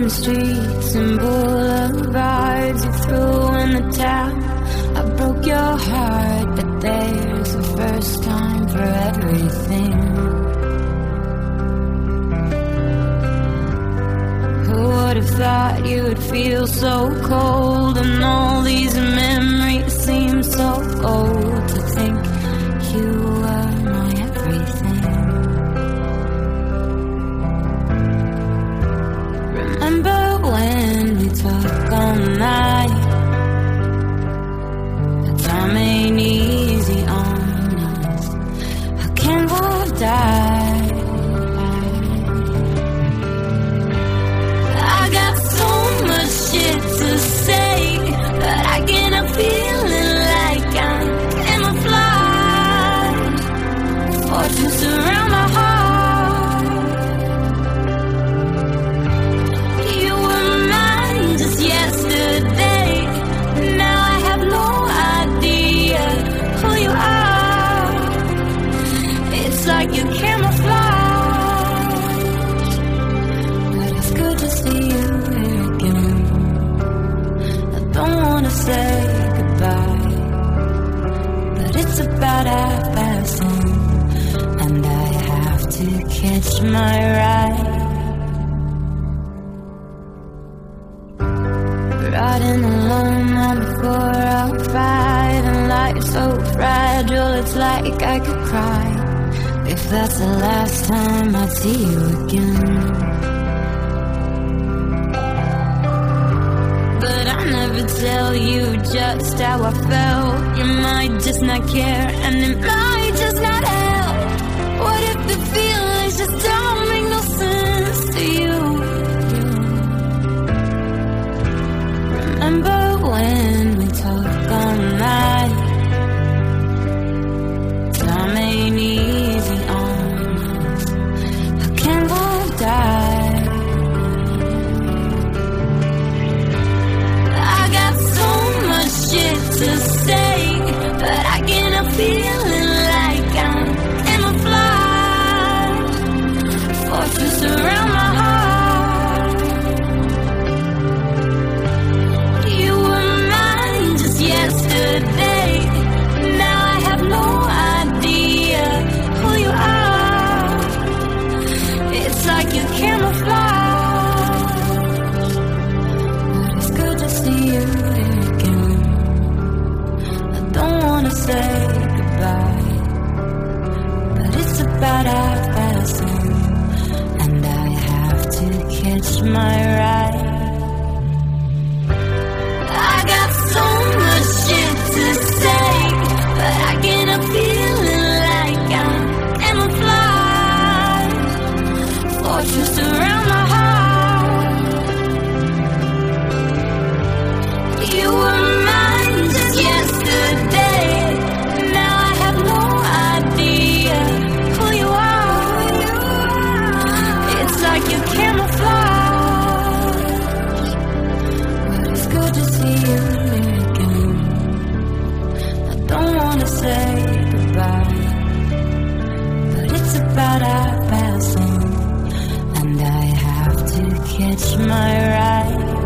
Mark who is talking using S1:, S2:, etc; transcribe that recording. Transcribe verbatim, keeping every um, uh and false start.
S1: the streets and boulevards you threw in the towel. I broke your heart, but there's a first time for everything. Who would have thought you would feel so cold, and all these memories seem so old. To think you were my everything. Remember when we talk all night? The time ain't easy on us. How can love die? I got so much shit to say, but I get a feeling like I'm camouflaged. Fortunes surround my heart. You were mine just yesterday. Now I have no idea who you are. It's like you're camouflaged, but it's good to see you here again. I don't wanna say goodbye, but it's about half past ten, and I have to catch my ride. Riding alone on the four oh five, and life's so fragile, it's like I could cry if that's the last time I see you again. But I never tell you just how I felt. You might just not care, and it might just not help. What if the feelings just don't make no sense to you? Remember when we talk all night? Time ain't easy on us. How can love die? I got so much shit to say, but I get a feeling like I'm camouflaged. Fortunes surround my heart. You were mine just yesterday. Now I have no idea who you are. It's like you're camouflaged, but it's good to see you here again. I don't wanna say goodbye, but it's about half past ten, and I have to catch my ride. I got so much shit to say, but I get a feeling like I'm camouflaged. Fortunes surround my heart. You were mine just yesterday. Now I have no idea who you are. It's like you're camouflaged, but it's good to see you here again. I don't wanna say goodbye, but it's about half past ten, and I have to catch my ride.